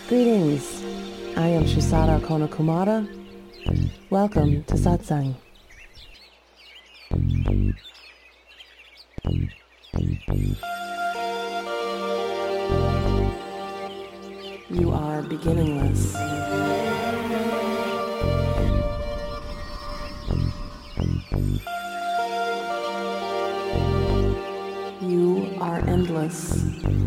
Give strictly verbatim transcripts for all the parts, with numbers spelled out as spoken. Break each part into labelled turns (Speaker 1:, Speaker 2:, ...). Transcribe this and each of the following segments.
Speaker 1: Greetings. I am Shisara Konokumara. Welcome to Satsang. You are beginningless. You are endless.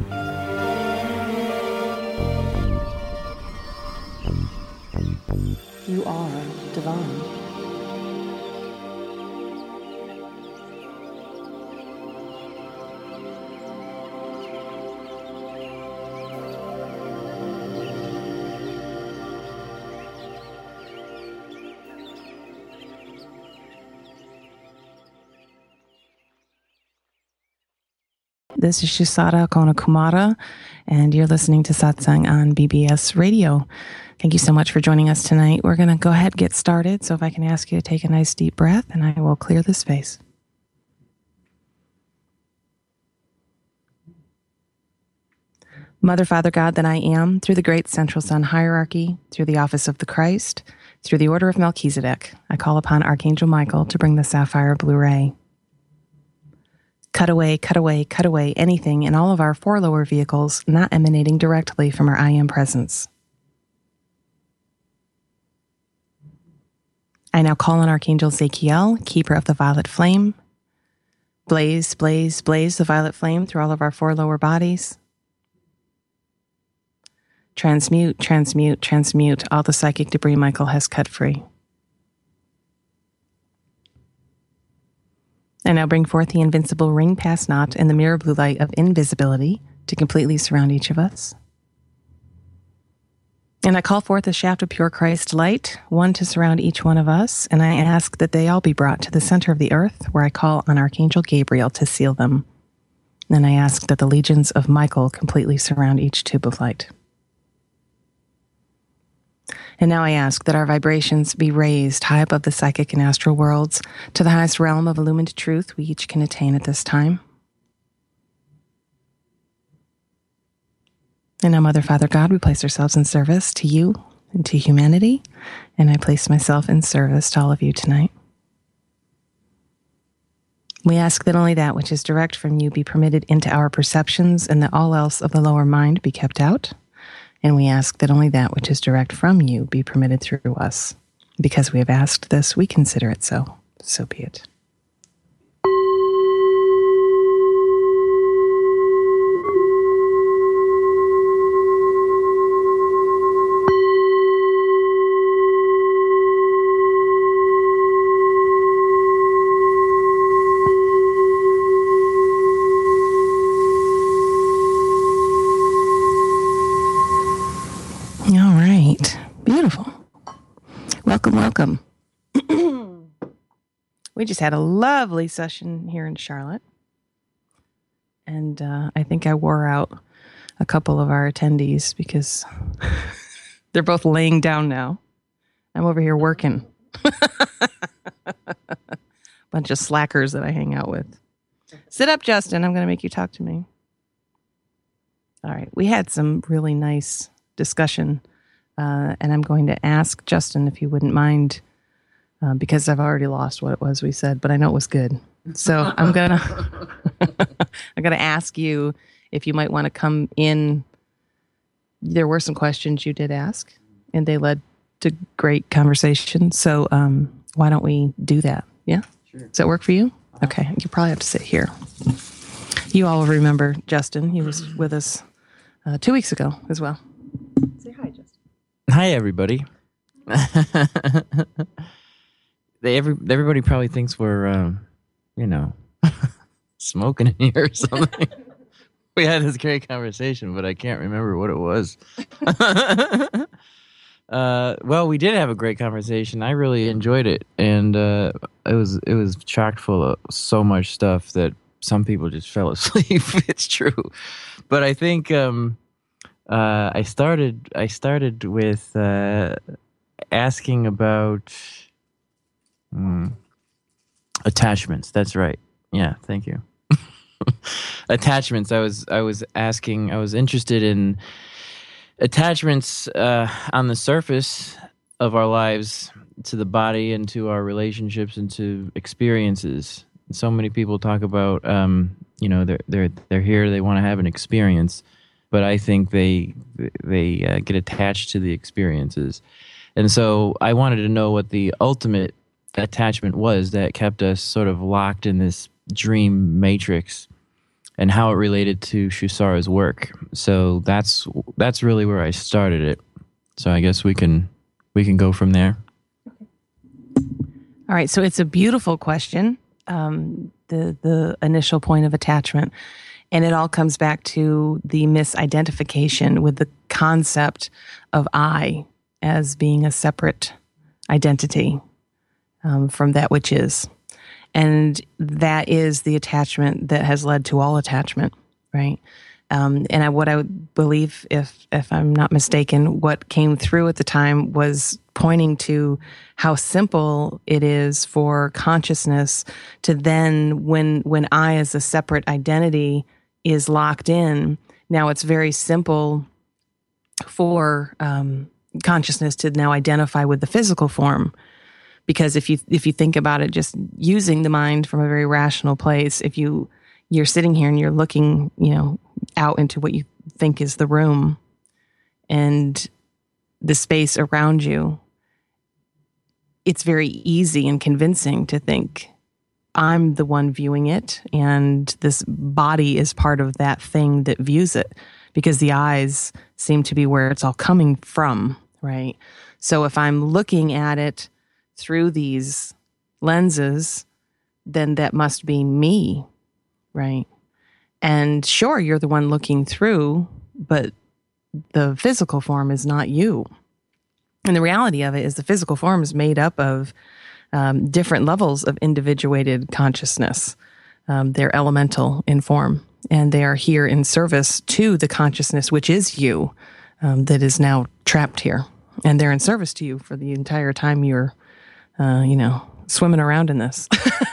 Speaker 1: You are divine. This is Shisara Konokumara, and you're listening to Satsang on B B S Radio. Thank you so much for joining us tonight. We're going to go ahead and get started. So if I can ask you to take a nice deep breath, and I will clear the space. Mother, Father, God that I am, through the great Central Sun hierarchy, through the office of the Christ, through the order of Melchizedek, I call upon Archangel Michael to bring the sapphire blue ray. Cut away, cut away, cut away anything in all of our four lower vehicles not emanating directly from our I Am presence. I now call on Archangel Zachiel, keeper of the violet flame. Blaze, blaze, blaze the violet flame through all of our four lower bodies. Transmute, transmute, transmute all the psychic debris Michael has cut free. I now bring forth the invincible ring pass knot and the mirror blue light of invisibility to completely surround each of us. And I call forth a shaft of pure Christ light, one to surround each one of us, and I ask that they all be brought to the center of the earth, where I call on Archangel Gabriel to seal them. And I ask that the legions of Michael completely surround each tube of light. And now I ask that our vibrations be raised high above the psychic and astral worlds to the highest realm of illumined truth we each can attain at this time. And now, Mother, Father, God, we place ourselves in service to you and to humanity, and I place myself in service to all of you tonight. We ask that only that which is direct from you be permitted into our perceptions, and that all else of the lower mind be kept out. And we ask that only that which is direct from you be permitted through us. Because we have asked this, we consider it so. So be it. Welcome, welcome. We just had a lovely session here in Charlotte. And uh, I think I wore out a couple of our attendees because they're both laying down now. I'm over here working. Bunch of slackers that I hang out with. Sit up, Justin. I'm going to make you talk to me. All right. We had some really nice discussion. Uh, and I'm going to ask Justin if you wouldn't mind, uh, because I've already lost what it was we said, but I know it was good. So I'm gonna I'm gonna ask you if you might want to come in. There were some questions you did ask, and they led to great conversation. So um, why don't we do that? Yeah, sure. Does that work for you? Okay, you probably have to sit here. You all remember Justin? He was with us uh, two weeks ago as well. Say hi, Justin.
Speaker 2: Hi, everybody. they every everybody probably thinks we're, um, you know, smoking in here or something. We had this great conversation, but I can't remember what it was. uh, well, we did have a great conversation. I really enjoyed it, and uh, it was it was chock full of so much stuff that some people just fell asleep. It's true, but I think. Um, Uh, I started. I started with uh, asking about mm, attachments. That's right. Yeah. Thank you. Attachments. I was. I was asking. I was interested in attachments uh, on the surface of our lives to the body and to our relationships and to experiences. So many people talk about, um, you know, they're they're they're here, they want to have an experience, but I think they they uh, get attached to the experiences, and so I wanted to know what the ultimate attachment was that kept us sort of locked in this dream matrix, and how it related to Shusara's work. So that's that's really where I started it. So I guess we can we can go from there.
Speaker 1: All right. So it's a beautiful question. Um, the the initial point of attachment, and it all comes back to the misidentification with the concept of I as being a separate identity um, from that which is. And that is the attachment that has led to all attachment, right? Um, and I, what I would believe, if if I'm not mistaken, what came through at the time was pointing to how simple it is for consciousness to then, when when I as a separate identity is locked in, now it's very simple for um, consciousness to now identify with the physical form. Because if you if you think about it, just using the mind from a very rational place, if you you're sitting here and you're looking, you know, out into what you think is the room and the space around you, it's very easy and convincing to think I'm the one viewing it, and this body is part of that thing that views it, because the eyes seem to be where it's all coming from, right? So if I'm looking at it through these lenses, then that must be me, right? And sure, you're the one looking through, but the physical form is not you. And the reality of it is the physical form is made up of um, different levels of individuated consciousness. Um, they're elemental in form, and they are here in service to the consciousness, which is you, um, that is now trapped here. And they're in service to you for the entire time you're Uh, you know, swimming around in this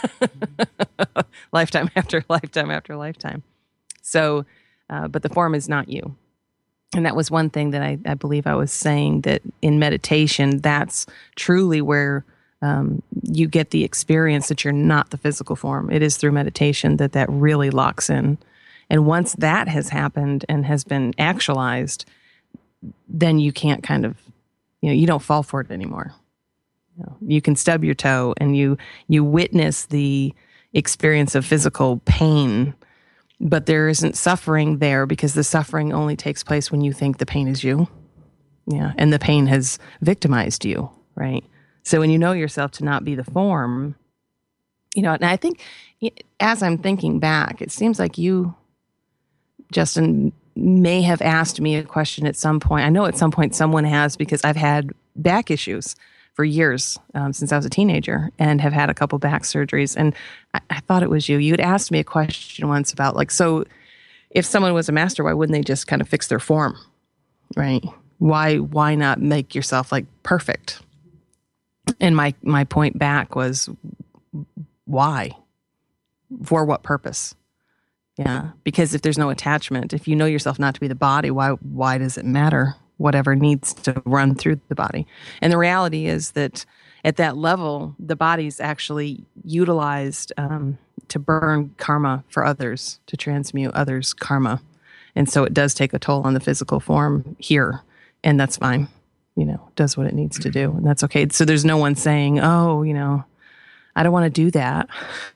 Speaker 1: lifetime after lifetime after lifetime. So, uh, but the form is not you. And that was one thing that I, I believe I was saying, that in meditation, that's truly where um, you get the experience that you're not the physical form. It is through meditation that that really locks in. And once that has happened and has been actualized, then you can't kind of, you know, you don't fall for it anymore. You know, you can stub your toe and you you witness the experience of physical pain, but there isn't suffering there, because the suffering only takes place when you think the pain is you. Yeah, and the pain has victimized you, right? So when you know yourself to not be the form, you know, and I think as I'm thinking back, it seems like you, Justin, may have asked me a question at some point. I know at some point someone has, because I've had back issues for years, um, since I was a teenager, and have had a couple back surgeries. And I, I thought it was you. You had asked me a question once about, like, so if someone was a master, why wouldn't they just kind of fix their form, right? Why why not make yourself like perfect? And my my point back was, why? For what purpose? Yeah, because if there's no attachment, if you know yourself not to be the body, why why does it matter? Whatever needs to run through the body. And the reality is that at that level, the body's actually utilized um, to burn karma for others, to transmute others' karma. And so it does take a toll on the physical form here, and that's fine. You know, it does what it needs to do, and that's okay. So there's no one saying, oh, you know, I don't want to do that.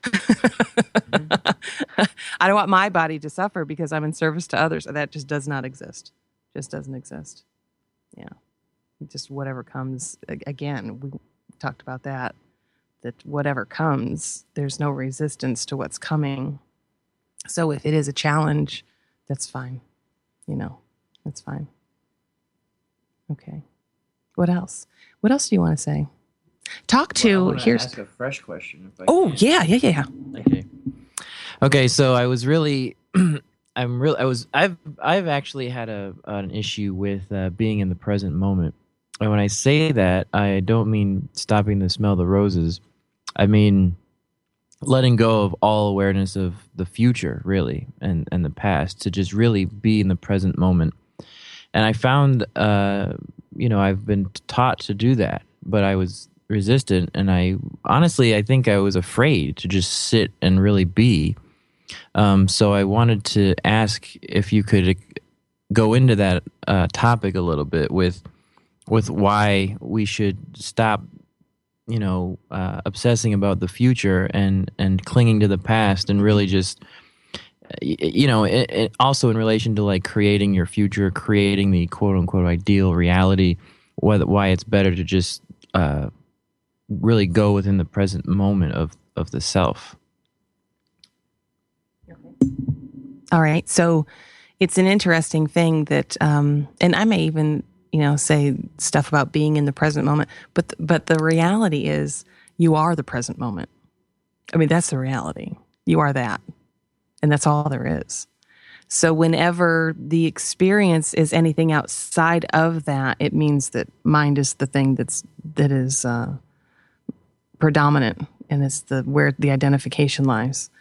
Speaker 1: Mm-hmm. I don't want my body to suffer because I'm in service to others. That just does not exist. Just doesn't exist. Yeah. Just whatever comes. Again, we talked about that, that whatever comes, there's no resistance to what's coming. So if it is a challenge, that's fine. You know, that's fine. Okay. What else? What else do you want to say? Talk to,
Speaker 2: well, I want to
Speaker 1: here's
Speaker 2: ask a fresh question. If I
Speaker 1: oh,
Speaker 2: can.
Speaker 1: yeah, yeah, yeah, yeah.
Speaker 2: Okay. Okay, so I was really I'm really I was I've I've actually had a an issue with uh, being in the present moment. And when I say that, I don't mean stopping to smell the roses. I mean letting go of all awareness of the future, really, and and the past, to just really be in the present moment. And I found, uh, you know, I've been taught to do that, but I was resistant. And I honestly, I think I was afraid to just sit and really be. Um, so I wanted to ask if you could go into that uh, topic a little bit with with why we should stop, you know, uh, obsessing about the future and and clinging to the past, and really just, you know, it, it also in relation to like creating your future, creating the quote unquote ideal reality, whether, why it's better to just uh, really go within the present moment of, of the self.
Speaker 1: All right. So it's an interesting thing that, um, and I may even, you know, say stuff about being in the present moment, but, th- but the reality is you are the present moment. I mean, that's the reality. You are that. And that's all there is. So whenever the experience is anything outside of that, it means that mind is the thing that's, that is, uh, predominant, and it's the, where the identification lies.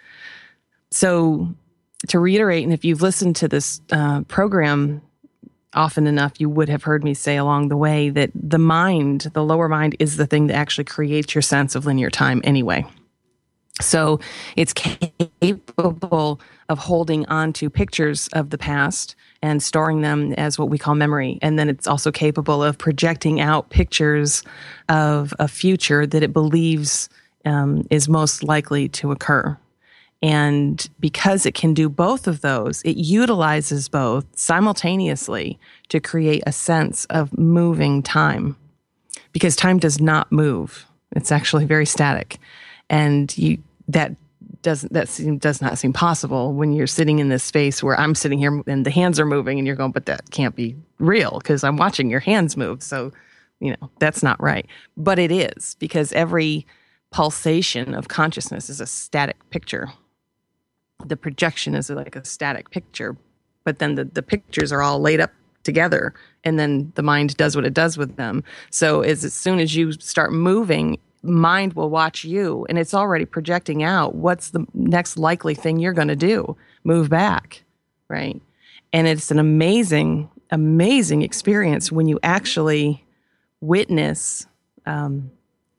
Speaker 1: So to reiterate, and if you've listened to this uh, program often enough, you would have heard me say along the way that the mind, the lower mind, is the thing that actually creates your sense of linear time anyway. So it's capable of holding on to pictures of the past and storing them as what we call memory. And then it's also capable of projecting out pictures of a future that it believes um, is most likely to occur. And because it can do both of those, it utilizes both simultaneously to create a sense of moving time. Because time does not move. It's actually very static. And you that doesn't that seem, does not seem possible when you're sitting in this space where I'm sitting here and the hands are moving and you're going, but that can't be real because I'm watching your hands move. So, you know, that's not right. But it is, because every pulsation of consciousness is a static picture. The projection is like a static picture, but then the, the pictures are all laid up together, and then the mind does what it does with them. So as, as soon as you start moving, mind will watch you, and it's already projecting out what's the next likely thing you're going to do. Move back, right? And it's an amazing, amazing experience when you actually witness. Um,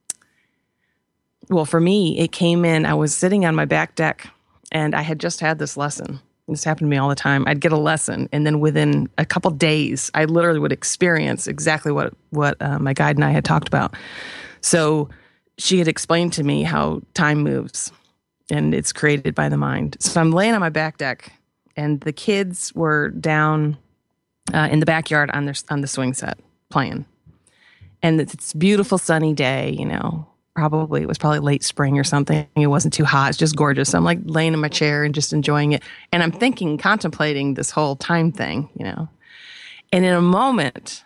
Speaker 1: well, for me, it came in, I was sitting on my back deck, and I had just had this lesson. This happened to me all the time. I'd get a lesson, and then within a couple days, I literally would experience exactly what, what uh, my guide and I had talked about. So she had explained to me how time moves, and it's created by the mind. So I'm laying on my back deck, and the kids were down uh, in the backyard on their on the swing set playing. And it's a beautiful sunny day, you know. Probably, it was probably late spring or something. It wasn't too hot. It's just gorgeous. So I'm like laying in my chair and just enjoying it. And I'm thinking, contemplating this whole time thing, you know. And in a moment,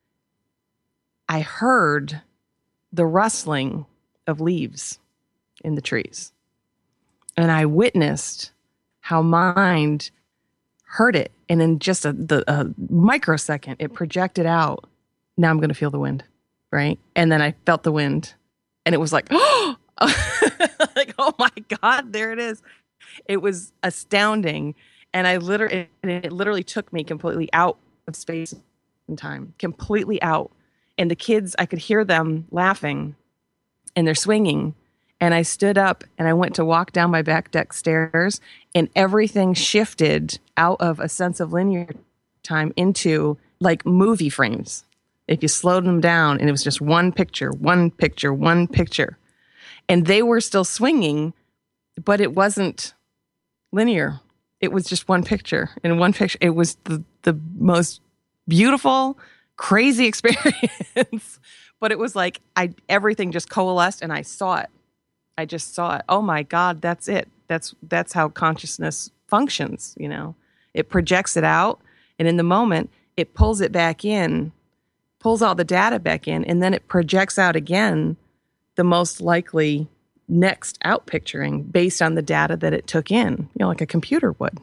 Speaker 1: I heard the rustling of leaves in the trees. And I witnessed how mind heard it. And in just a, the, a microsecond, it projected out. Now I'm going to feel the wind, right? And then I felt the wind. And it was like, oh, like, oh my God, there it is. It was astounding. And I literally, it literally took me completely out of space and time, completely out. And the kids, I could hear them laughing and they're swinging. And I stood up and I went to walk down my back deck stairs, and everything shifted out of a sense of linear time into like movie frames. If you slowed them down, and it was just one picture, one picture, one picture. And they were still swinging, but it wasn't linear. It was just one picture. And one picture, it was the, the most beautiful, crazy experience. But it was like I everything just coalesced and I saw it. I just saw it. Oh my God, that's it. That's that's how consciousness functions, you know. It projects it out, and in the moment, it pulls it back in, pulls all the data back in, and then it projects out again the most likely next out picturing based on the data that it took in, you know, like a computer would.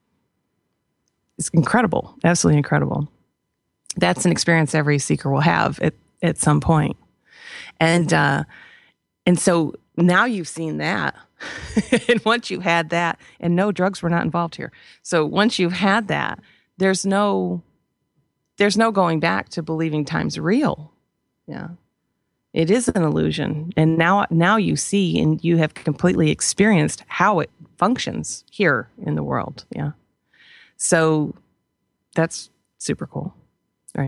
Speaker 1: It's incredible, absolutely incredible. That's an experience every seeker will have at, at some point. And, uh, and so now you've seen that. And once you had that, and no drugs were not involved here. So once you've had that, there's no there's no going back to believing time's real. Yeah. It is an illusion. And now, now you see and you have completely experienced how it functions here in the world. Yeah. So that's super cool. Right.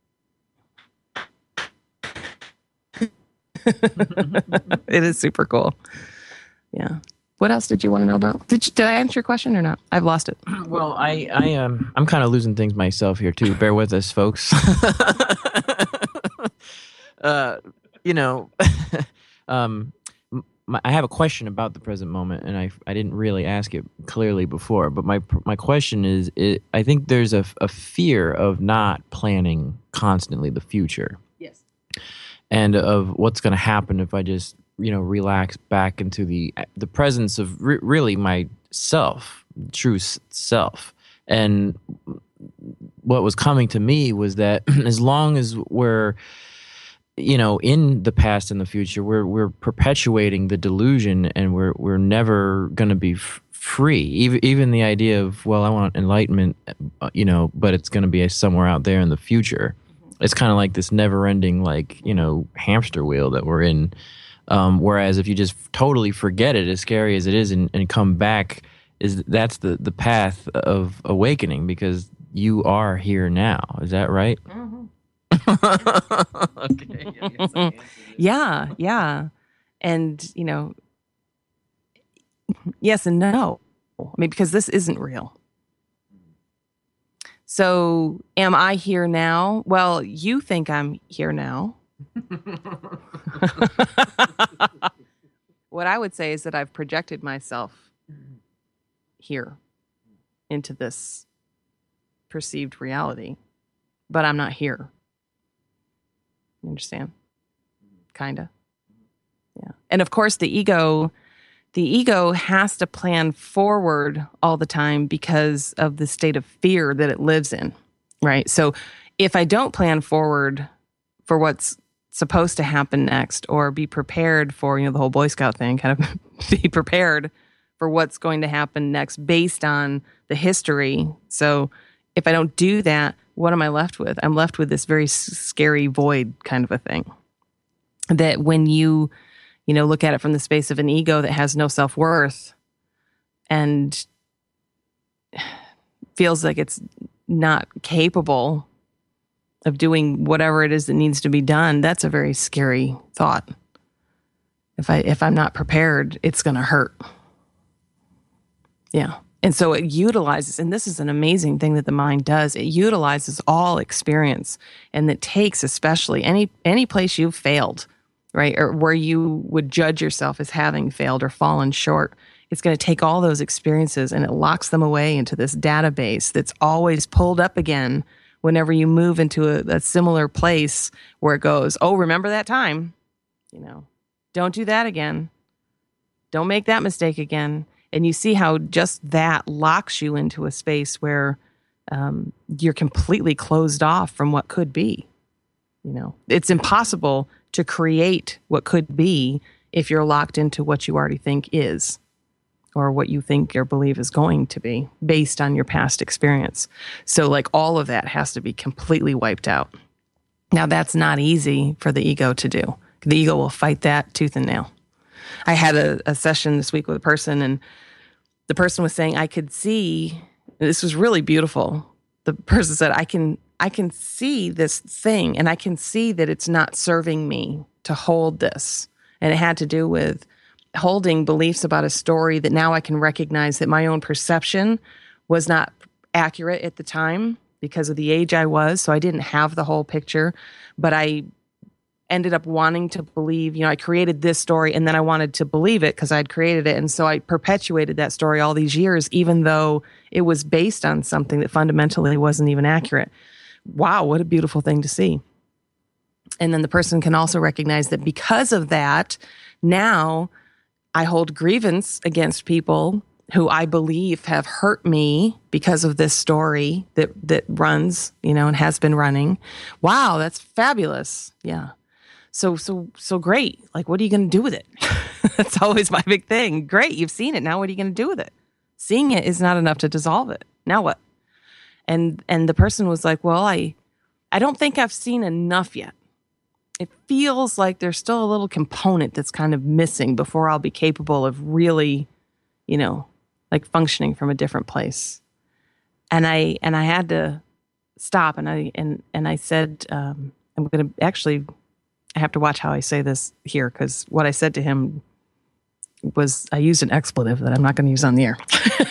Speaker 1: It is super cool. Yeah. What else did you want to know about? Did you, did I answer your question or not? I've lost it.
Speaker 2: Well, I, I um, I'm kind of losing things myself here too. Bear with us, folks. uh, you know, um, my, I have a question about the present moment, and I, I didn't really ask it clearly before. But my my question is, it, I think there's a, a fear of not planning constantly the future.
Speaker 1: Yes.
Speaker 2: And of what's going to happen if I just, you know, relax back into the the presence of re- really myself, true s- self. And what was coming to me was that as long as we're, you know, in the past and the future, we're we're perpetuating the delusion, and we're we're never going to be f- free. Even even the idea of, well, I want enlightenment, you know, but it's going to be somewhere out there in the future. It's kind of like this never-ending, like, you know, hamster wheel that we're in. Um, whereas if you just totally forget it, as scary as it is, and, and come back, is that's the, the path of awakening, because you are here now. Is that right?
Speaker 1: Mm-hmm.
Speaker 2: Okay. Yeah, yes, I answered it.
Speaker 1: Yeah, yeah. And, you know, yes and no. I mean, because this isn't real. So, am I here now? Well, you think I'm here now. What I would say is that I've projected myself here into this perceived reality, but I'm not here. You understand? Kinda. Yeah. And of course, the ego, the ego has to plan forward all the time because of the state of fear that it lives in, right? So if I don't plan forward for what's supposed to happen next, or be prepared for, you know, the whole Boy Scout thing, kind of be prepared for what's going to happen next based on the history. So if I don't do that, what am I left with? I'm left with this very s- scary void kind of a thing. That when you, you know, look at it from the space of an ego that has no self-worth and feels like it's not capable of doing whatever it is that needs to be done, that's a very scary thought. If I if I'm not prepared, it's going to hurt. Yeah. And so it utilizes, and this is an amazing thing that the mind does, it utilizes all experience, and it takes especially any any place you've failed, right? Or where you would judge yourself as having failed or fallen short. It's going to take all those experiences and it locks them away into this database that's always pulled up again whenever you move into a, a similar place where it goes, oh, remember that time? You know, don't do that again. Don't make that mistake again. And you see how just that locks you into a space where um, you're completely closed off from what could be. You know, it's impossible to create what could be if you're locked into what you already think is, or what you think or believe is going to be based on your past experience. So like all of that has to be completely wiped out. Now that's not easy for the ego to do. The ego will fight that tooth and nail. I had a, a session this week with a person, and the person was saying, I could see, this was really beautiful. The person said, I can, I can see this thing, and I can see that it's not serving me to hold this. And it had to do with holding beliefs about a story that now I can recognize that my own perception was not accurate at the time because of the age I was. So I didn't have the whole picture, but I ended up wanting to believe, you know, I created this story and then I wanted to believe it because I'd created it. And so I perpetuated that story all these years, even though it was based on something that fundamentally wasn't even accurate. Wow, what a beautiful thing to see. And then the person can also recognize that because of that, now I hold grievance against people who I believe have hurt me because of this story that that runs, you know, and has been running. Wow, that's fabulous. Yeah. So, so, so great. Like, what are you going to do with it? That's always my big thing. Great. You've seen it. Now what are you going to do with it? Seeing it is not enough to dissolve it. Now what? And, and the person was like, well, I, I don't think I've seen enough yet. It feels like there's still a little component that's kind of missing before I'll be capable of really, you know, like functioning from a different place. And I and I had to stop and I and and I said, um, I'm going to actually, I have to watch how I say this here, because what I said to him was, I used an expletive that I'm not going to use on the air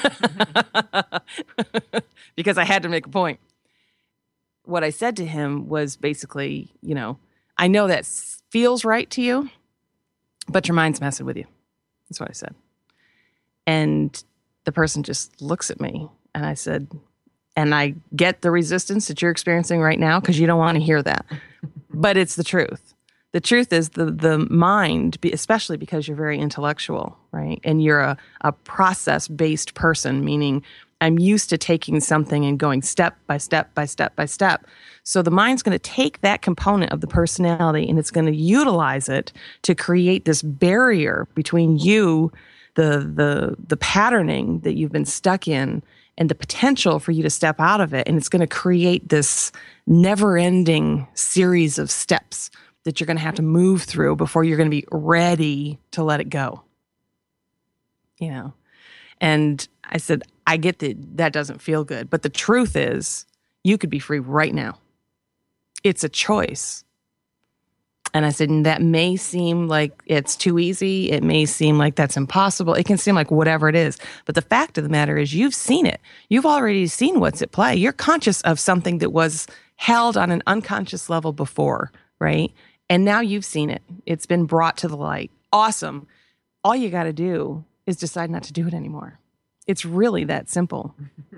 Speaker 1: because I had to make a point. What I said to him was basically, you know, I know that feels right to you, but your mind's messing with you. That's what I said. And the person just looks at me and I said, and I get the resistance that you're experiencing right now because you don't want to hear that. But it's the truth. The truth is the the mind, especially because you're very intellectual, right? And you're a, a process-based person, meaning I'm used to taking something and going step by step by step by step. So the mind's going to take that component of the personality and it's going to utilize it to create this barrier between you, the the the patterning that you've been stuck in, and the potential for you to step out of it. And it's going to create this never-ending series of steps that you're going to have to move through before you're going to be ready to let it go. You know? And I said, I get that that doesn't feel good, but the truth is you could be free right now. It's a choice. And I said, and that may seem like it's too easy. It may seem like that's impossible. It can seem like whatever it is. But the fact of the matter is you've seen it. You've already seen what's at play. You're conscious of something that was held on an unconscious level before, right? And now you've seen it. It's been brought to the light. Awesome. All you got to do is decide not to do it anymore. It's really that simple.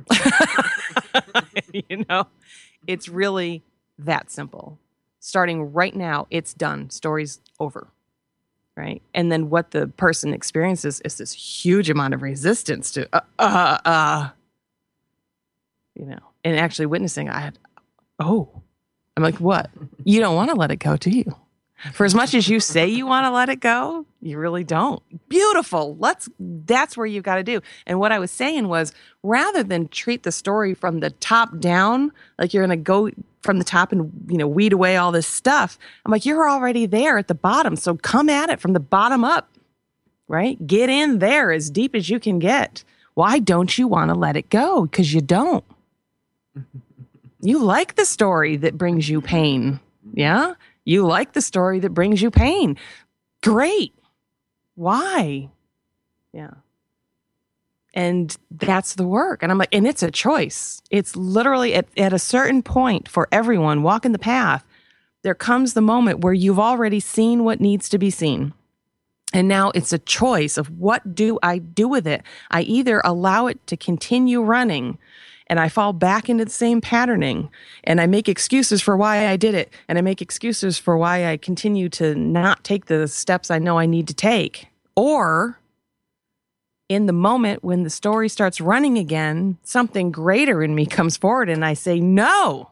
Speaker 1: You know, it's really that simple. Starting right now, it's done. Story's over, right? And then what the person experiences is this huge amount of resistance to, uh, uh, uh, you know, and actually witnessing, I had, oh, I'm like, what? You don't want to let it go, do you? For as much as you say you want to let it go, you really don't. Beautiful. Let's, that's where you've got to do. And what I was saying was, rather than treat the story from the top down, like you're going to go from the top and, you know, weed away all this stuff. I'm like, you're already there at the bottom. So come at it from the bottom up, right? Get in there as deep as you can get. Why don't you want to let it go? Because you don't. You like the story that brings you pain. Yeah? You like the story that brings you pain. Great. Why? Yeah. And that's the work. And I'm like, and it's a choice. It's literally at, at a certain point for everyone walking the path, there comes the moment where you've already seen what needs to be seen. And now it's a choice of what do I do with it? I either allow it to continue running and I fall back into the same patterning and I make excuses for why I did it. And I make excuses for why I continue to not take the steps I know I need to take. Or in the moment when the story starts running again, something greater in me comes forward and I say, no,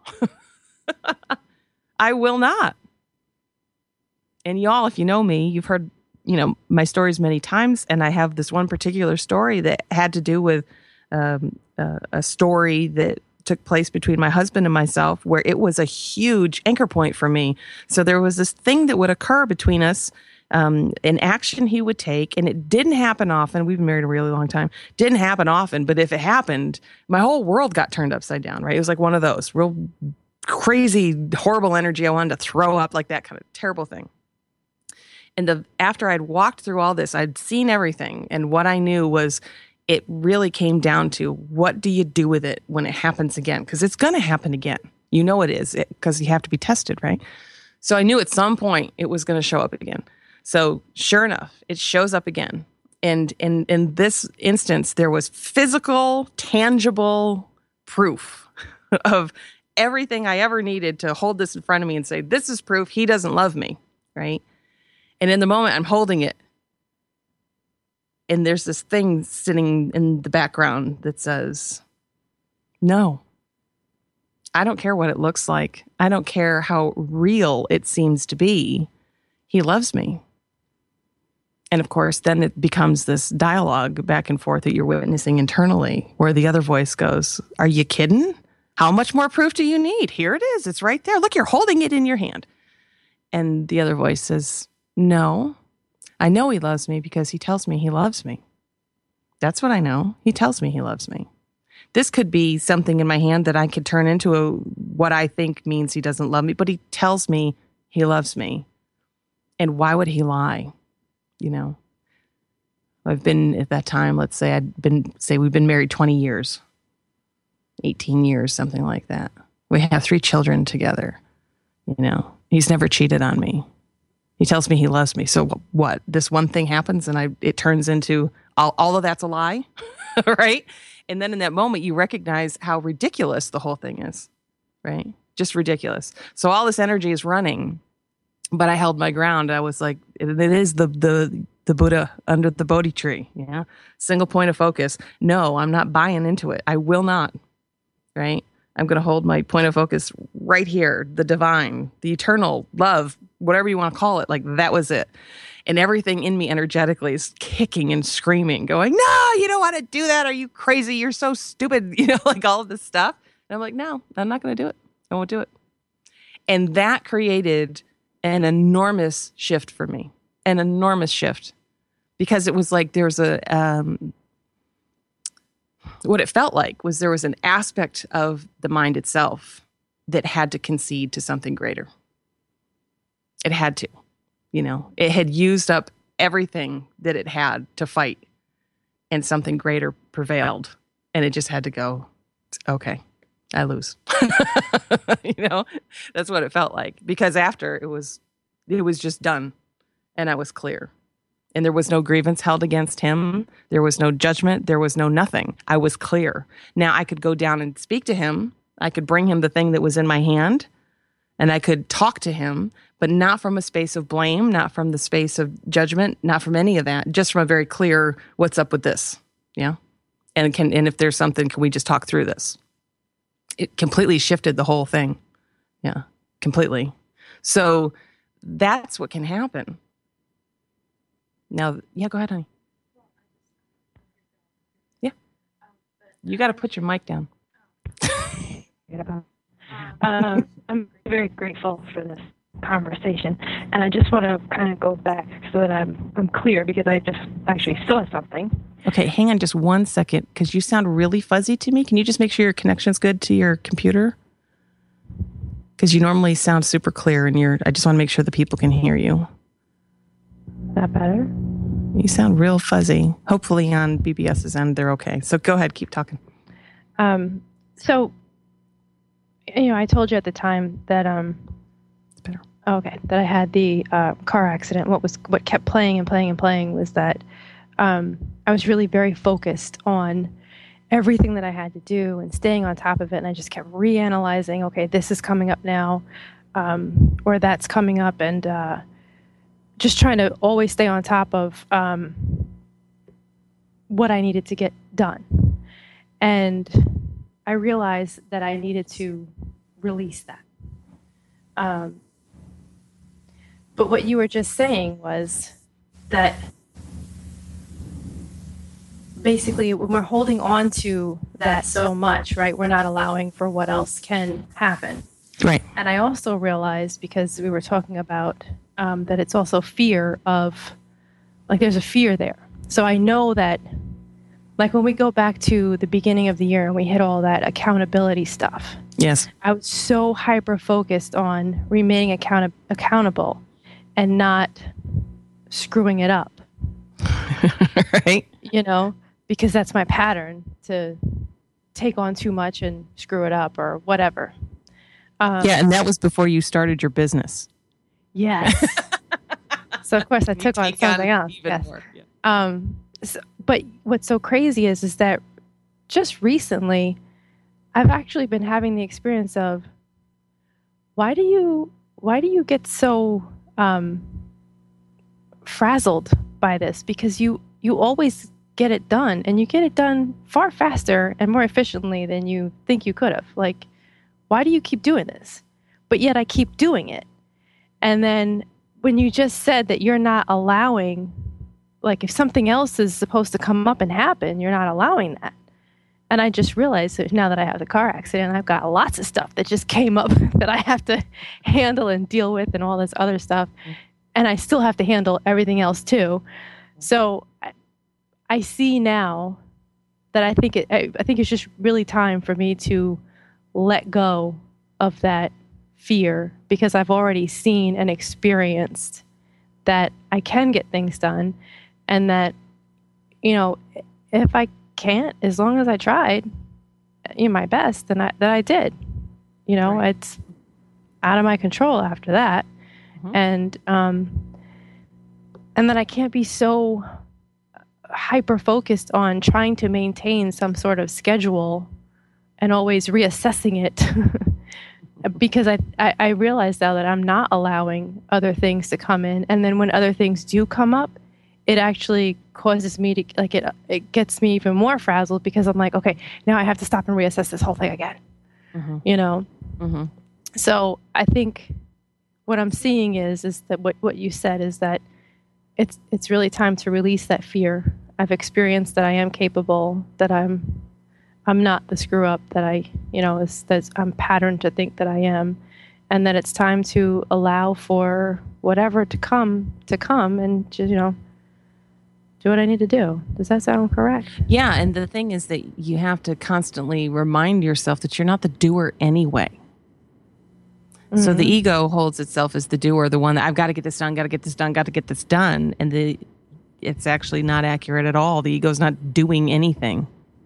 Speaker 1: I will not. And y'all, if you know me, you've heard, you know, my stories many times. And I have this one particular story that had to do with um, uh, a story that took place between my husband and myself, where it was a huge anchor point for me. So there was this thing that would occur between us, um, an action he would take, and it didn't happen often. We've been married a really long time. Didn't happen often, but if it happened, my whole world got turned upside down, right? It was like one of those real crazy, horrible energy. I wanted to throw up, like that kind of terrible thing. And the after I'd walked through all this, I'd seen everything. And what I knew was it really came down to, what do you do with it when it happens again? Because it's going to happen again. You know it is, because you have to be tested, right? So I knew at some point it was going to show up again. So sure enough, it shows up again. And in, in this instance, there was physical, tangible proof of everything I ever needed to hold this in front of me and say, this is proof he doesn't love me, right? And in the moment, I'm holding it. And there's this thing sitting in the background that says, no, I don't care what it looks like. I don't care how real it seems to be. He loves me. And of course, then it becomes this dialogue back and forth that you're witnessing internally, where the other voice goes, are you kidding? How much more proof do you need? Here it is. It's right there. Look, you're holding it in your hand. And the other voice says, no, I know he loves me because he tells me he loves me. That's what I know. He tells me he loves me. This could be something in my hand that I could turn into a, what I think means he doesn't love me, but he tells me he loves me. And why would he lie? You know, I've been at that time, let's say I'd been, say we've been married twenty years, eighteen years, something like that. We have three children together. You know, he's never cheated on me. He tells me he loves me. So what? This one thing happens and I, it turns into all, all of that's a lie, right? And then in that moment, you recognize how ridiculous the whole thing is, right? Just ridiculous. So all this energy is running, but I held my ground. I was like, it is the the the Buddha under the Bodhi tree, yeah? Single point of focus. No, I'm not buying into it. I will not, right? I'm going to hold my point of focus right here, the divine, the eternal love, whatever you want to call it. Like that was it. And everything in me energetically is kicking and screaming, going, no, you don't want to do that. Are you crazy? You're so stupid. You know, like all of this stuff. And I'm like, no, I'm not going to do it. I won't do it. And that created an enormous shift for me, an enormous shift. Because it was like there's a, um, what it felt like was there was an aspect of the mind itself that had to concede to something greater. It had to. You know, it had used up everything that it had to fight, and something greater prevailed, and it just had to go, okay, I lose. You know, that's what it felt like. Because after it was, it was just done, and I was clear. And there was no grievance held against him. There was no judgment. There was no nothing. I was clear. Now I could go down and speak to him. I could bring him the thing that was in my hand, and I could talk to him, but not from a space of blame, not from the space of judgment, not from any of that, just from a very clear, what's up with this? Yeah. And can, and if there's something, can we just talk through this? It completely shifted the whole thing. Yeah, completely. So that's what can happen. Now, yeah, go ahead, honey. Yeah. You got to put your mic down.
Speaker 3: um, I'm very grateful for this conversation, and I just want to kind of go back so that I'm I'm clear, because I just actually saw something.
Speaker 1: Okay, hang on just one second, because you sound really fuzzy to me. Can you just make sure your connection's good to your computer? Because you normally sound super clear, and you're. I just want to make sure the people can hear you.
Speaker 3: Is that better?
Speaker 1: You sound real fuzzy. Hopefully on BBS's end, they're okay. So go ahead, keep talking.
Speaker 3: Um. So. You know, I told you at the time that um,
Speaker 1: it's better.
Speaker 3: Okay, that I had the uh, car accident. What was what kept playing and playing and playing was that um, I was really very focused on everything that I had to do and staying on top of it. And I just kept reanalyzing. Okay, this is coming up now, um, or that's coming up, and uh, just trying to always stay on top of um, what I needed to get done. And I realized that I needed to release that. Um, but what you were just saying was that basically when we're holding on to that so much, right, we're not allowing for what else can happen.
Speaker 1: Right.
Speaker 3: And I also realized, because we were talking about um, that it's also fear of, like there's a fear there. So I know that, like when we go back to the beginning of the year and we hit all that accountability stuff.
Speaker 1: Yes.
Speaker 3: I was so hyper-focused on remaining account- accountable and not screwing it up.
Speaker 1: Right.
Speaker 3: You know, because that's my pattern, to take on too much and screw it up or whatever. Um,
Speaker 1: yeah, and that was before you started your business.
Speaker 3: Yes. So, of course, I took on something on else. Yes.
Speaker 1: More, yeah.
Speaker 3: Um, so, but what's so crazy is, is that just recently, I've actually been having the experience of, why do you, why do you get so um, frazzled by this? Because you, you always get it done, and you get it done far faster and more efficiently than you think you could have. Like, why do you keep doing this? But yet I keep doing it. And then when you just said that you're not allowing, like if something else is supposed to come up and happen, you're not allowing that. And I just realized that now that I have the car accident, I've got lots of stuff that just came up that I have to handle and deal with and all this other stuff. And I still have to handle everything else too. So I, I see now that I think it, I, I think it's just really time for me to let go of that fear, because I've already seen and experienced that I can get things done, and that, you know, if I can't, as long as I tried, you know, my best, then I, that I did. You know, right. It's out of my control after that. Mm-hmm. And um, and that I can't be so hyper focused on trying to maintain some sort of schedule and always reassessing it. Because I, I, I realize now that I'm not allowing other things to come in. And then when other things do come up, it actually causes me to, like, it it gets me even more frazzled, because I'm like, okay, now I have to stop and reassess this whole thing again. Mm-hmm. You know? Mm-hmm. So I think what I'm seeing is, is that what, what you said is that it's, it's really time to release that fear. I've experienced that I am capable, that I'm, I'm not the screw up that I, you know, is that I'm patterned to think that I am, and that it's time to allow for whatever to come to come and just, you know, do what I need to do. Does that sound correct?
Speaker 1: Yeah, and the thing is that you have to constantly remind yourself that you're not the doer anyway. Mm-hmm. So the ego holds itself as the doer, the one that I've got to get this done, got to get this done, got to get this done, and the it's actually not accurate at all. The ego's not doing anything.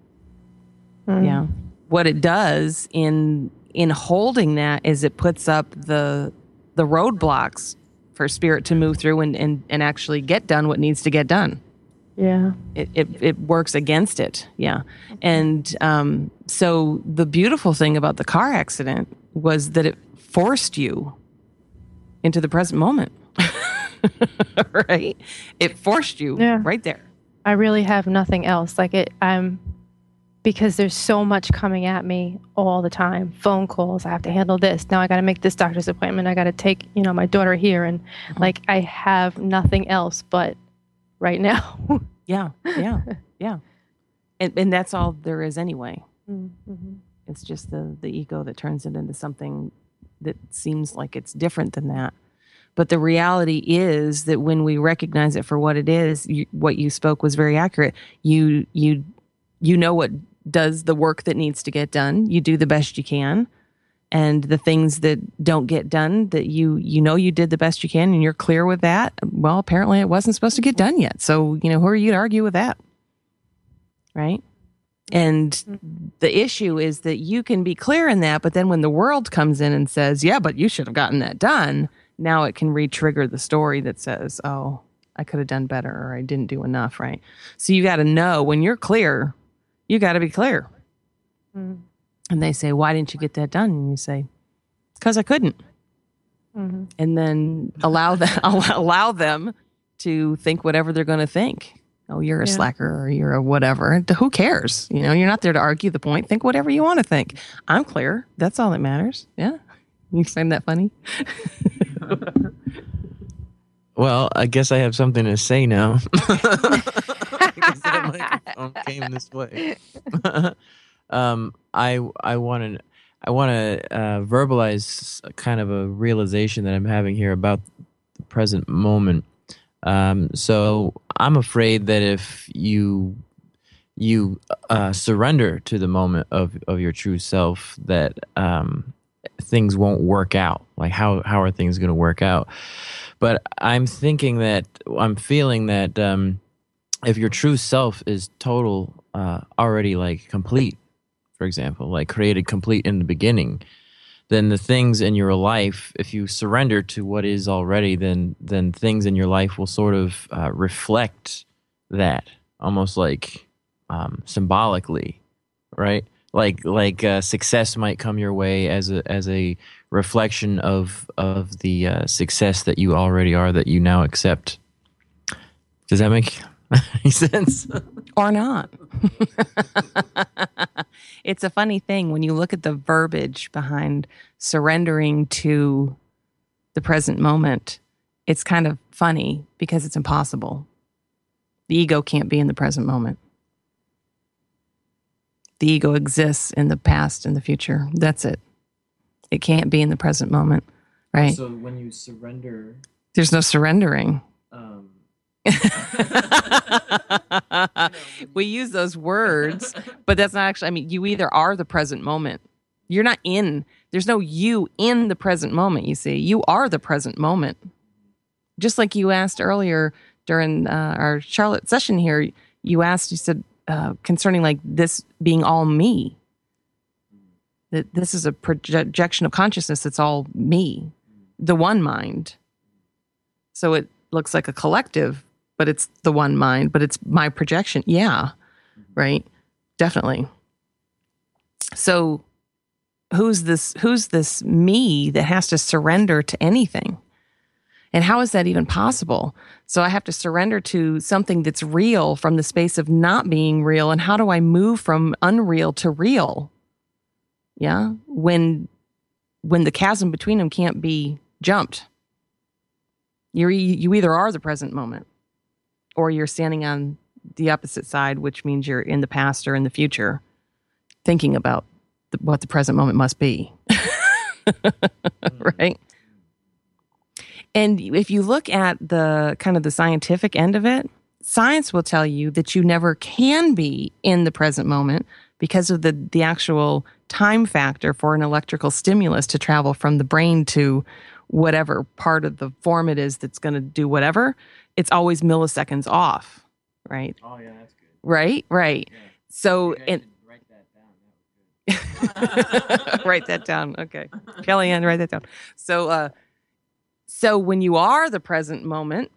Speaker 1: Mm. Yeah. What it does in in holding that is it puts up the the roadblocks for spirit to move through and, and, and actually get done what needs to get done.
Speaker 3: Yeah.
Speaker 1: It it, it works against it. Yeah. And um, so the beautiful thing about the car accident was that it forced you into the present moment. Right? It forced you yeah. right there.
Speaker 3: I really have nothing else. Like it I'm because there's so much coming at me all the time. Phone calls, I have to handle this. Now I got to make this doctor's appointment. I got to take, you know, my daughter here. And mm-hmm. like, I have nothing else but right now.
Speaker 1: yeah, yeah, yeah. And, and that's all there is anyway. Mm-hmm. It's just the, the ego that turns it into something that seems like it's different than that. But the reality is that when we recognize it for what it is, you, what you spoke was very accurate. You, you, you know what does the work that needs to get done. You do the best you can. And the things that don't get done, that you you know you did the best you can and you're clear with that, well, apparently it wasn't supposed to get done yet. So, you know, who are you to argue with that? Right? And the issue is that you can be clear in that, but then when the world comes in and says, yeah, but you should have gotten that done, now it can re-trigger the story that says, oh, I could have done better, or I didn't do enough, right? So you got to know when you're clear, you got to be clear. Mm-hmm. And they say, why didn't you get that done? And you say, because I couldn't. Mm-hmm. And then allow them, allow them to think whatever they're going to think. Oh, you're a yeah. slacker, or you're a whatever. Who cares? You know, you're not there to argue the point. Think whatever you want to think. I'm clear. That's all that matters. Yeah. You find that funny?
Speaker 2: Well, I guess I have something to say now. Because that microphone came this way. um, I I want to I want to uh, verbalize kind of a realization that I'm having here about the present moment. Um, so I'm afraid that if you you uh, surrender to the moment of, of your true self, that um, things won't work out. Like how how are things going to work out? But I'm thinking that I'm feeling that um, if your true self is total, uh, already like complete, for example, like created complete in the beginning, then the things in your life, if you surrender to what is already, then then things in your life will sort of uh, reflect that, almost like um, symbolically, right? Like like uh, success might come your way as a as a reflection of of the uh, success that you already are, that you now accept. Does that make any sense?
Speaker 1: Or not. It's a funny thing when you look at the verbiage behind surrendering to the present moment. It's kind of funny because it's impossible. The ego can't be in the present moment. the ego exists in the past and the future. That's it. It can't be in the present moment, right?
Speaker 2: So when you surrender,
Speaker 1: there's no surrendering.
Speaker 2: Um,
Speaker 1: we use those words, but that's not actually, I mean, you either are the present moment. You're not in, there's no you in the present moment, you see. You are the present moment. Just like you asked earlier during uh, our Charlotte session here, you asked, you said, uh, concerning like this being all me. That this is a projection of consciousness that's all me, the one mind. So it looks like a collective, but it's the one mind, but it's my projection. Yeah, right? Definitely. So who's this who's this me that has to surrender to anything? And how is that even possible? So I have to surrender to something that's real from the space of not being real. And how do I move from unreal to real? Yeah, when when the chasm between them can't be jumped. You're you either are the present moment, or you're standing on the opposite side, which means you're in the past or in the future, thinking about the, what the present moment must be. Right? And if you look at the kind of the scientific end of it, science will tell you that you never can be in the present moment because of the the actual time factor for an electrical stimulus to travel from the brain to whatever part of the form it is that's going to do whatever. It's always milliseconds off, right?
Speaker 2: Oh yeah, that's good.
Speaker 1: Right, right.
Speaker 2: Yeah.
Speaker 1: So,
Speaker 2: You guys
Speaker 1: and
Speaker 2: should write that down. That was good.
Speaker 1: write that down. Okay, Kellyanne, write that down. So, uh, so when you are the present moment,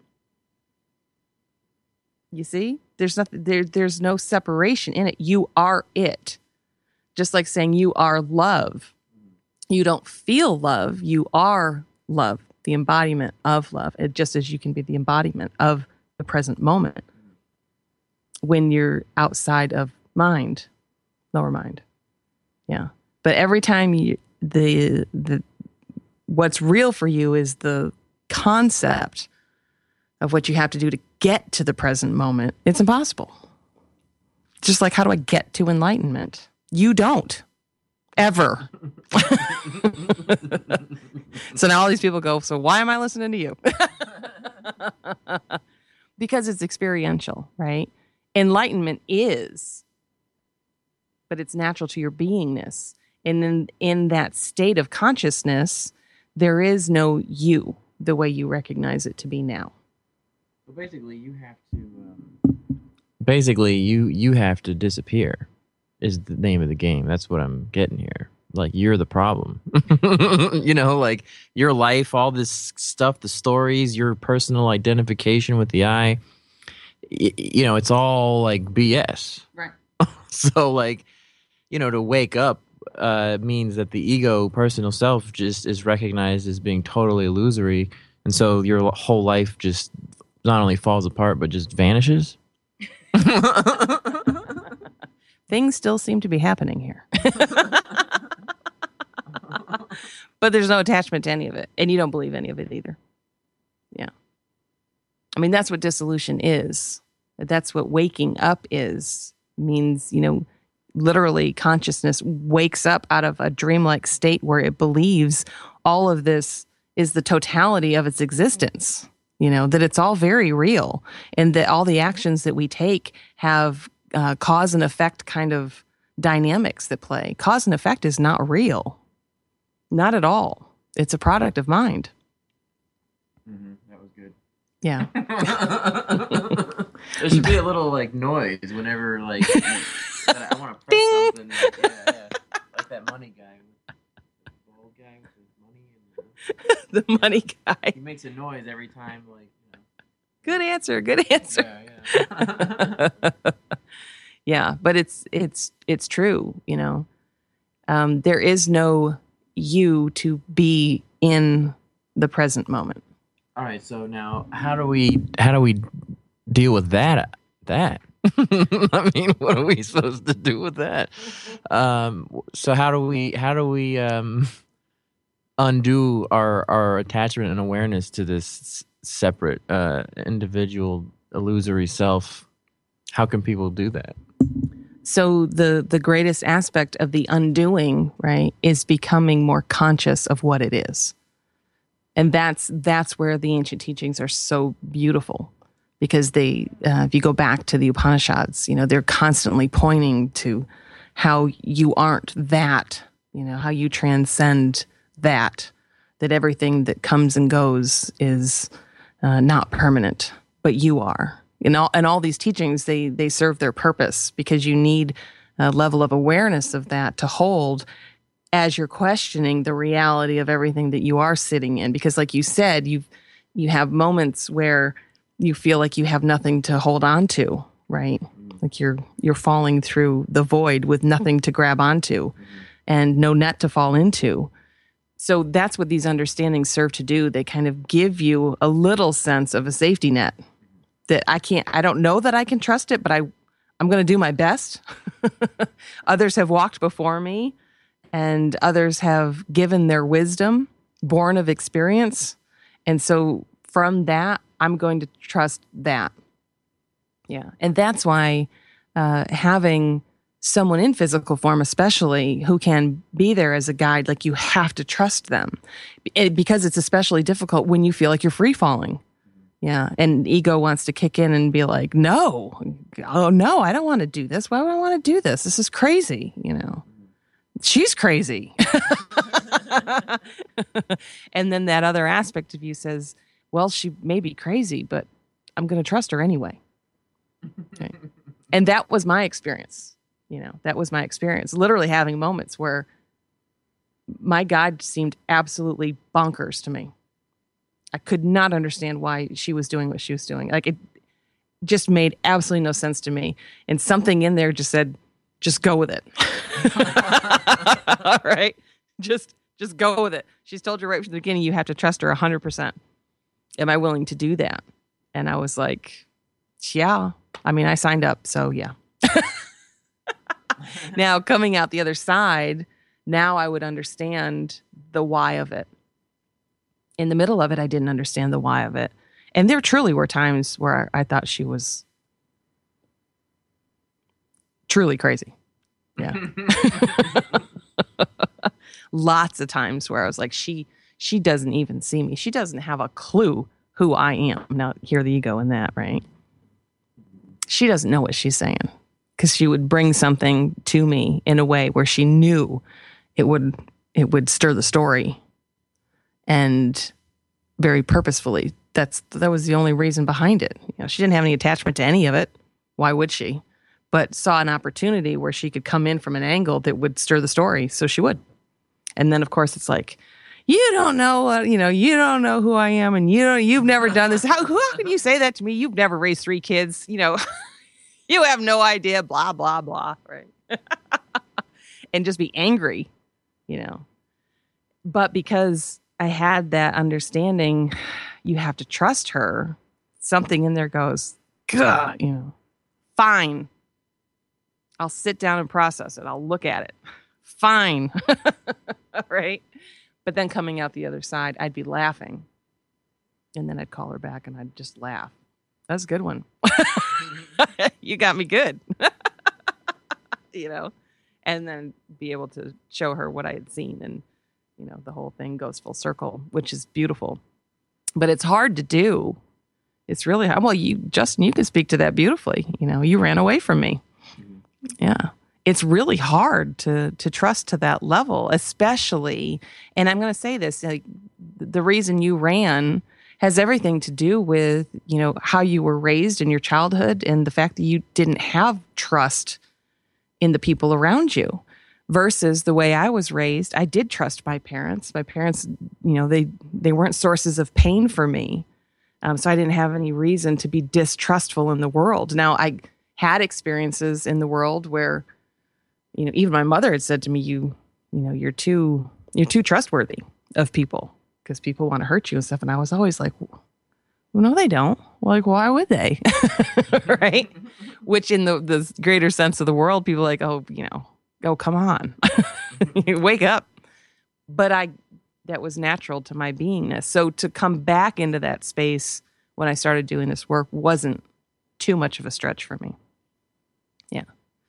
Speaker 1: you see, there's nothing there. There's no separation in it. You are it. Just like saying you are love. You don't feel love. You are love, the embodiment of love. It, just as you can be the embodiment of the present moment when you're outside of mind, lower mind. Yeah. But every time you, the, the, what's real for you is the concept of what you have to do to get to the present moment. It's impossible. Just like, how do I get to enlightenment? You don't. Ever. So now all these people go, so why am I listening to you? Because it's experiential, right? Enlightenment is, but it's natural to your beingness. And in, in that state of consciousness, there is no you the way you recognize it to be now.
Speaker 2: So basically, you have to. Um, basically, you you have to disappear. Is the name of the game. That's what I'm getting here. Like, you're the problem. You know, like your life, all this stuff, the stories, your personal identification with the I, y- you know, it's all like B S.
Speaker 1: Right.
Speaker 2: So, like, you know, to wake up uh, means that the ego, personal self, just is recognized as being totally illusory. And so your whole life just not only falls apart, but just vanishes.
Speaker 1: Things still seem to be happening here. But there's no attachment to any of it. And you don't believe any of it either. Yeah. I mean, that's what dissolution is. That's what waking up is. Means, you know, literally consciousness wakes up out of a dreamlike state where it believes all of this is the totality of its existence. You know, that it's all very real and that all the actions that we take have uh, cause and effect kind of dynamics that play. Cause and effect is not real. Not at all. It's a product of mind.
Speaker 2: Mm-hmm. That was good.
Speaker 1: Yeah.
Speaker 2: There should be a little like noise whenever like you, that I want to press
Speaker 1: Ding!
Speaker 2: something. Like, yeah, yeah, like that money guy, the old guy with his money. And
Speaker 1: The money guy.
Speaker 2: he makes a noise every time, like. You know.
Speaker 1: Good answer. Good answer.
Speaker 2: Yeah, yeah.
Speaker 1: Yeah, but it's it's it's true. You know, um, there is no you to be in the present moment.
Speaker 2: All right. So now, how do we how do we deal with that? That. I mean, what are we supposed to do with that? Um, so how do we how do we um, undo our our attachment and awareness to this separate uh, individual illusory self? How can people do that?
Speaker 1: So the the greatest aspect of the undoing, right, is becoming more conscious of what it is. And that's that's where the ancient teachings are so beautiful, because they, uh, if you go back to the Upanishads, you know, they're constantly pointing to how you aren't that, you know, how you transcend that, that everything that comes and goes is uh, not permanent, but you are. And all, and all these teachings, they they serve their purpose, because you need a level of awareness of that to hold as you're questioning the reality of everything that you are sitting in. Because like you said, you've you have moments where you feel like you have nothing to hold on to, right? Like you're you're falling through the void with nothing to grab onto and no net to fall into. So that's what these understandings serve to do. They kind of give you a little sense of a safety net. That I can't, I don't know that I can trust it, but I, I'm going to do my best. Others have walked before me, and others have given their wisdom, born of experience. And so from that, I'm going to trust that. Yeah. And that's why uh, having someone in physical form, especially, who can be there as a guide, like, you have to trust them. It, because it's especially difficult when you feel like you're free falling. Yeah. And ego wants to kick in and be like, no, oh, no, I don't want to do this. Why would I want to do this? This is crazy. You know, she's crazy. And then that other aspect of you says, well, she may be crazy, but I'm going to trust her anyway. Okay. And that was my experience. You know, that was my experience. Literally having moments where my God seemed absolutely bonkers to me. I could not understand why she was doing what she was doing. Like, it just made absolutely no sense to me. And something in there just said, just go with it. All right. Just, just go with it. She's told you right from the beginning, you have to trust her a hundred percent. Am I willing to do that? And I was like, yeah, I mean, I signed up. So yeah. Now coming out the other side, now I would understand the why of it. In the middle of it, I didn't understand the why of it. And there truly were times where I thought she was truly crazy. Yeah. Lots of times where I was like, she she doesn't even see me. She doesn't have a clue who I am. Now, hear the ego in that, right? She doesn't know what she's saying, because she would bring something to me in a way where she knew it would it would stir the story. And very purposefully, that's that was the only reason behind it. You know, she didn't have any attachment to any of it. Why would she? But saw an opportunity where she could come in from an angle that would stir the story, so she would. And then, of course, it's like, you don't know what, you know, you don't know who I am, and you don't, you've never done this. How, how can you say that to me? You've never raised three kids. You know, you have no idea. Blah blah blah. Right? And just be angry, you know. But because I had that understanding, you have to trust her. Something in there goes, God, you know, fine. I'll sit down and process it. I'll look at it. Fine. Right? But then coming out the other side, I'd be laughing. And then I'd call her back and I'd just laugh. That's a good one. You got me good. You know? And then be able to show her what I had seen, and you know, the whole thing goes full circle, which is beautiful. But it's hard to do. It's really hard. Well, you, Justin, you can speak to that beautifully. You know, you ran away from me. Yeah. It's really hard to to trust to that level, especially, and I'm going to say this, like, the reason you ran has everything to do with, you know, how you were raised in your childhood and the fact that you didn't have trust in the people around you. Versus the way I was raised, I did trust my parents. My parents, you know, they they weren't sources of pain for me. Um, so I didn't have any reason to be distrustful in the world. Now, I had experiences in the world where, you know, even my mother had said to me, you, you know, you're too, you're too trustworthy of people, because people want to hurt you and stuff. And I was always like, well, no, they don't. Like, why would they? Right? Which in the, the greater sense of the world, people are like, oh, you know, oh, come on, wake up. But I, that was natural to my beingness. So to come back into that space when I started doing this work wasn't too much of a stretch for me. Yeah.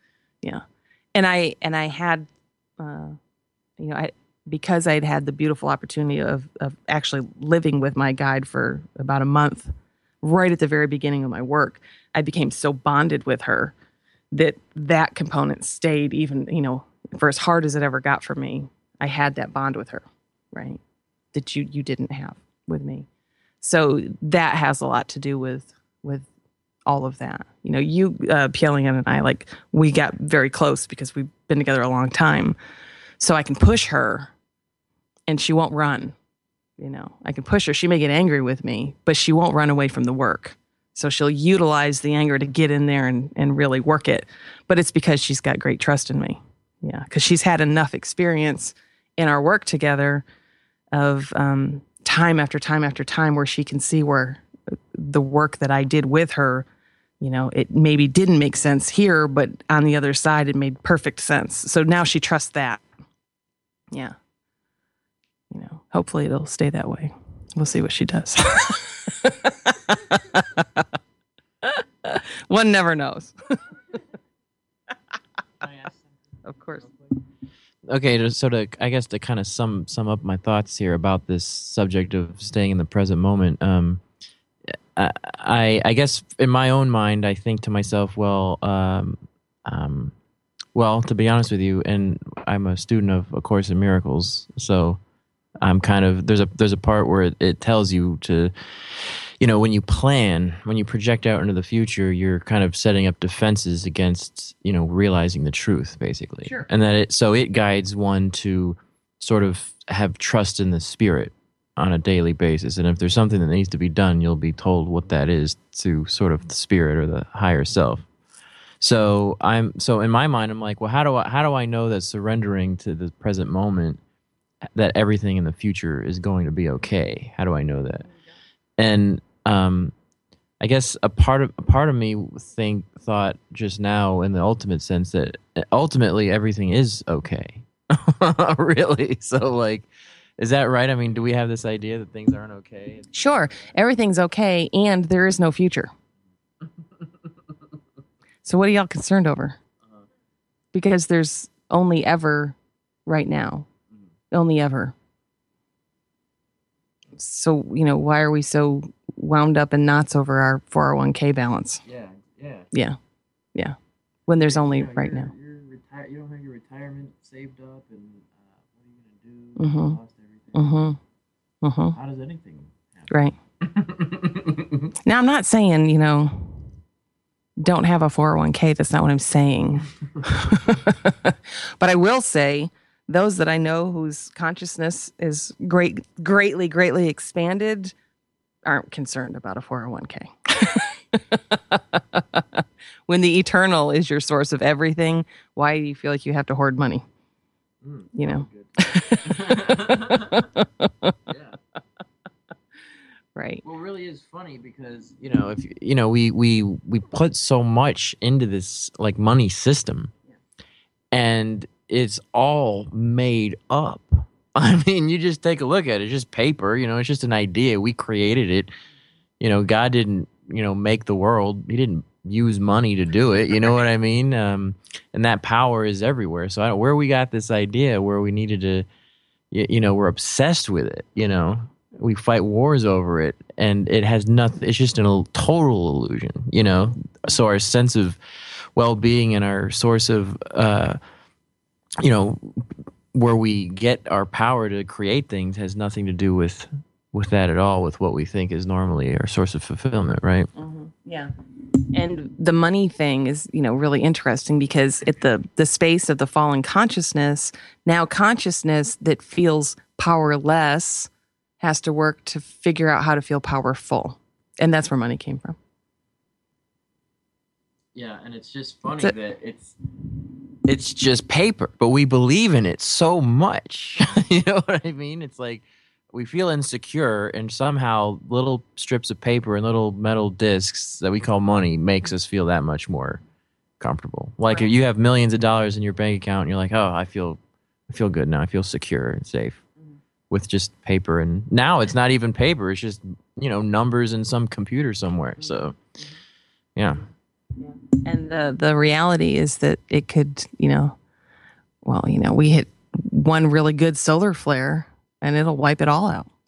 Speaker 1: Yeah. And I and I had, uh, you know, I because I'd had the beautiful opportunity of of actually living with my guide for about a month, right at the very beginning of my work, I became so bonded with her that that component stayed even, you know, for as hard as it ever got for me. I had that bond with her, right? That you you didn't have with me. So that has a lot to do with with all of that. You know, you, uh, Pielian and I, like, we got very close because we've been together a long time. So I can push her and she won't run. You know, I can push her. She may get angry with me, but she won't run away from the work. So she'll utilize the anger to get in there and, and really work it. But it's because she's got great trust in me. Yeah, because she's had enough experience in our work together of um, time after time after time where she can see where the work that I did with her, you know, it maybe didn't make sense here, but on the other side, it made perfect sense. So now she trusts that. Yeah. You know, hopefully it'll stay that way. We'll see what she does. One never knows. Of course.
Speaker 2: Okay, so to I guess to kind of sum sum up my thoughts here about this subject of staying in the present moment, um, I I guess in my own mind I think to myself, well, um, um, well, to be honest with you, and I'm a student of A Course in Miracles, so I'm kind of there's a there's a part where it, it tells you to, you know, when you plan, when you project out into the future, you're kind of setting up defenses against, you know, realizing the truth, basically.
Speaker 1: Sure.
Speaker 2: And that it so it guides one to sort of have trust in the spirit on a daily basis. And if there's something that needs to be done, you'll be told what that is to sort of the spirit or the higher self. So I'm so in my mind, I'm like, well, how do I how do I know that surrendering to the present moment, that everything in the future is going to be okay? How do I know that? And um, I guess a part of a part of me think thought just now in the ultimate sense that ultimately everything is okay. Really? So like, is that right? I mean, do we have this idea that things aren't okay?
Speaker 1: Sure, everything's okay, and there is no future. So what are y'all concerned over? Uh-huh. Because there's only ever right now. Mm-hmm. Only ever. So, you know, why are we so wound up in knots over our four oh one k balance?
Speaker 2: Yeah, yeah.
Speaker 1: Yeah, yeah. When there's only
Speaker 2: you know,
Speaker 1: right
Speaker 2: you're,
Speaker 1: now.
Speaker 2: You're reti- you don't have your retirement saved up, and uh, what are you going to do?
Speaker 1: Mm-hmm.
Speaker 2: You lost everything.
Speaker 1: Mm-hmm. Mm-hmm.
Speaker 2: How does anything happen?
Speaker 1: Right. Now, I'm not saying, you know, don't have a four oh one k. That's not what I'm saying. But I will say, those that I know whose consciousness is great, greatly, greatly expanded aren't concerned about a four oh one k. When the eternal is your source of everything, why do you feel like you have to hoard money? Mm, you know?
Speaker 2: Yeah.
Speaker 1: Right.
Speaker 2: Well, it really is funny because, you know, if you know, we we we put so much into this like money system, yeah. And it's all made up. I mean, you just take a look at it. It's just paper, you know, it's just an idea. We created it. You know, God didn't, you know, make the world. He didn't use money to do it. You know what I mean? Um, and that power is everywhere. So I don't, where we got this idea where we needed to, you, you know, we're obsessed with it, you know. We fight wars over it, and it has nothing. It's just a total illusion, you know. So our sense of well-being and our source of, uh, you know, where we get our power to create things has nothing to do with with that at all. With what we think is normally our source of fulfillment, right?
Speaker 1: Mm-hmm. Yeah. And the money thing is, you know, really interesting because at the the space of the fallen consciousness, now consciousness that feels powerless has to work to figure out how to feel powerful. And that's where money came from.
Speaker 2: Yeah, and it's just funny
Speaker 1: it.
Speaker 2: that it's it's just paper, but we believe in it so much. You know what I mean? It's like we feel insecure, and somehow little strips of paper and little metal discs that we call money makes us feel that much more comfortable. Like
Speaker 1: right.
Speaker 2: If you have millions of dollars in your bank account and you're like, oh, I feel I feel good now. I feel secure and safe. With just paper, and now it's not even paper, it's just, you know, numbers in some computer somewhere. So yeah.
Speaker 1: And the the reality is that it could, you know, well, you know, we hit one really good solar flare and it'll wipe it all out.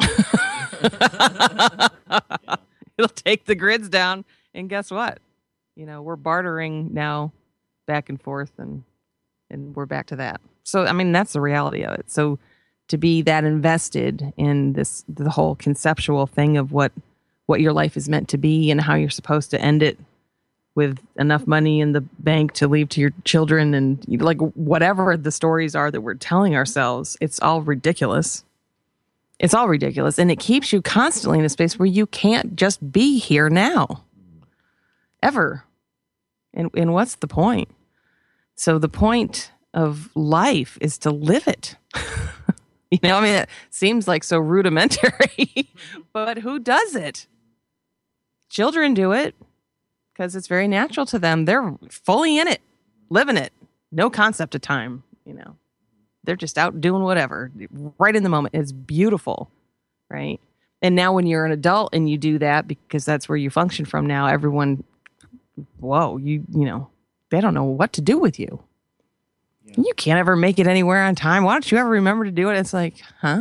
Speaker 1: It'll take the grids down, and guess what? You know, we're bartering now back and forth, and and we're back to that. So, I mean, that's the reality of it. So to be that invested in this, the whole conceptual thing of what what your life is meant to be and how you're supposed to end it with enough money in the bank to leave to your children, and like whatever the stories are that we're telling ourselves, it's all ridiculous. It's all ridiculous. And it keeps you constantly in a space where you can't just be here now. Ever. And and what's the point? So the point of life is to live it. You know, I mean, it seems like so rudimentary, but who does it? Children do it because it's very natural to them. They're fully in it, living it. No concept of time, you know. They're just out doing whatever, right in the moment. It's beautiful, right? And now when you're an adult and you do that, because that's where you function from now, everyone, whoa, you you know, they don't know what to do with you. Yeah. You can't ever make it anywhere on time. Why don't you ever remember to do it? It's like, huh?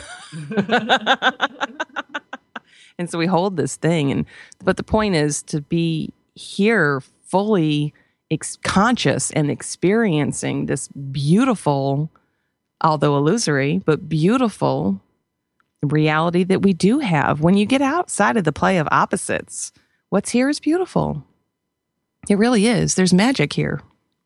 Speaker 1: And so we hold this thing. and But the point is to be here fully ex- conscious and experiencing this beautiful, although illusory, but beautiful reality that we do have. When you get outside of the play of opposites, what's here is beautiful. It really is. There's magic here.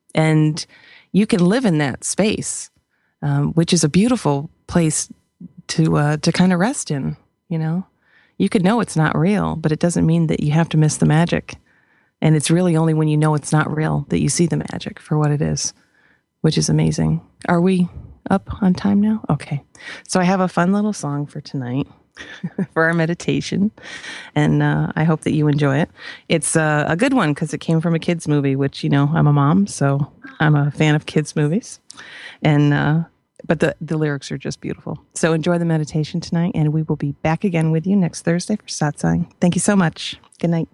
Speaker 1: And you can live in that space, um, which is a beautiful place to uh, to kind of rest in, you know? You could know it's not real, but it doesn't mean that you have to miss the magic. And it's really only when you know it's not real that you see the magic for what it is, which is amazing. Are we up on time now? Okay. So I have a fun little song for tonight for our meditation, and uh, I hope that you enjoy it. It's uh, a good one because it came from a kids movie, which, you know, I'm a mom, so I'm a fan of kids movies. And uh, but the, the lyrics are just beautiful. So enjoy the meditation tonight, and we will be back again with you next Thursday for Satsang. Thank you so much. Good night.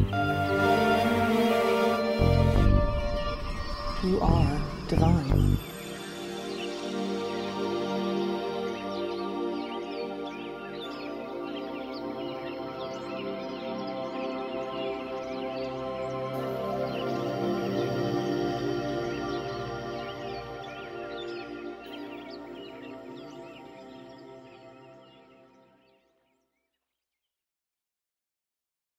Speaker 1: You are divine.